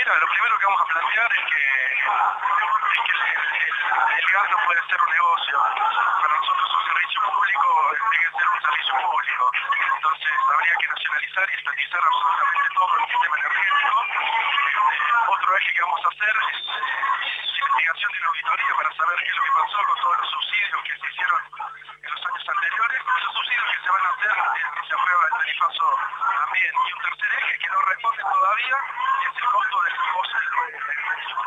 Mira, lo primero que vamos a plantear es que el gas no puede ser un negocio. Para nosotros un servicio público tiene que ser un servicio público. Entonces habría que nacionalizar y estatizar absolutamente todo el sistema energético. Otro eje que vamos a hacer es investigación de una auditoría para saber qué es lo que pasó con todos los subsidios que se hicieron en los años anteriores, los subsidios que se van a hacer, que se aprueba el tarifazo también. Y un tercer eje que no responde todavía es el costo del negocio del